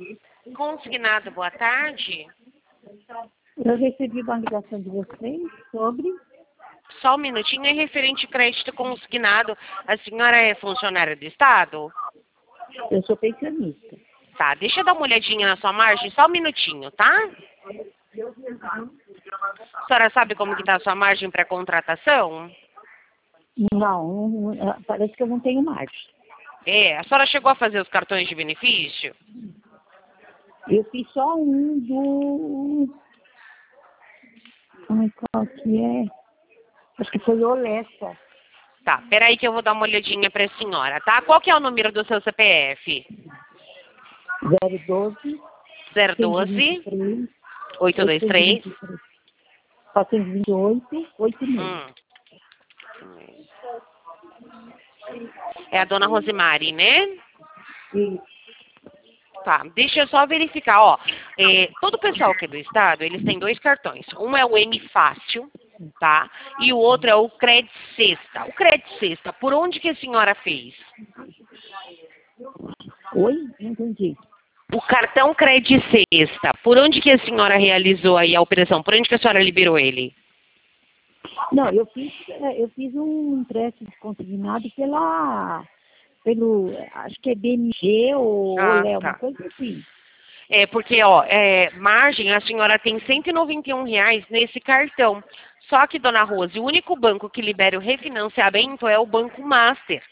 Consignado, boa tarde. Eu recebi uma ligação de vocês sobre... Só um minutinho, é referente crédito consignado. A senhora é funcionária do Estado? Eu sou pensionista. Tá, deixa eu dar uma olhadinha na sua margem, só um minutinho, tá? A senhora sabe como que tá a sua margem para contratação? Não, parece que eu não tenho margem. É, a senhora chegou a fazer os cartões de benefício? Eu fiz só um do... Ai, qual que é? Acho que foi o Olessa. Tá, peraí que eu vou dar uma olhadinha pra senhora, tá? Qual que é o número do seu CPF? 012 012 123 823 428 86. É a dona Rosemary, né? Isso. Tá, deixa eu só verificar, ó. Todo o pessoal aqui do estado, eles têm dois cartões. Um é o M Fácil, tá? E o outro é o Cred Sexta. O Cred Sexta, por onde que a senhora fez? Oi? Não entendi. O cartão Cred Sexta, por onde que a senhora realizou aí a operação? Por onde que a senhora liberou ele? Não, eu fiz um empréstimo consignado pelo, acho que é BMG ou Olé, uma Tá. coisa assim. É, porque, ó, margem, a senhora tem R$ 191 nesse cartão. Só que, dona Rose, o único banco que libera o refinanciamento é o Banco Master.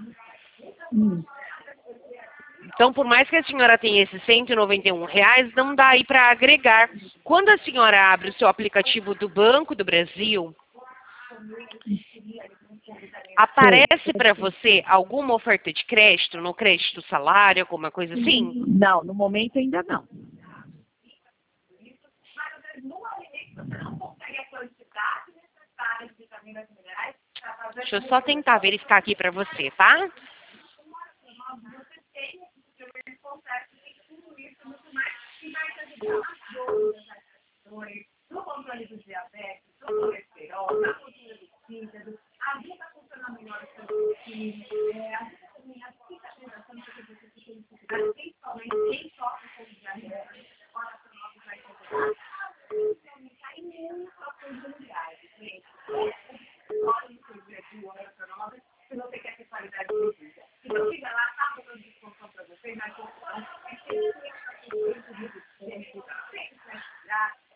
Então, por mais que a senhora tenha esses R$ 191, não dá aí para agregar. Quando a senhora abre o seu aplicativo do Banco do Brasil, aparece para você alguma oferta de crédito, no crédito salário, alguma coisa assim? Não, no momento ainda não. Deixa eu só tentar verificar aqui para você, tá?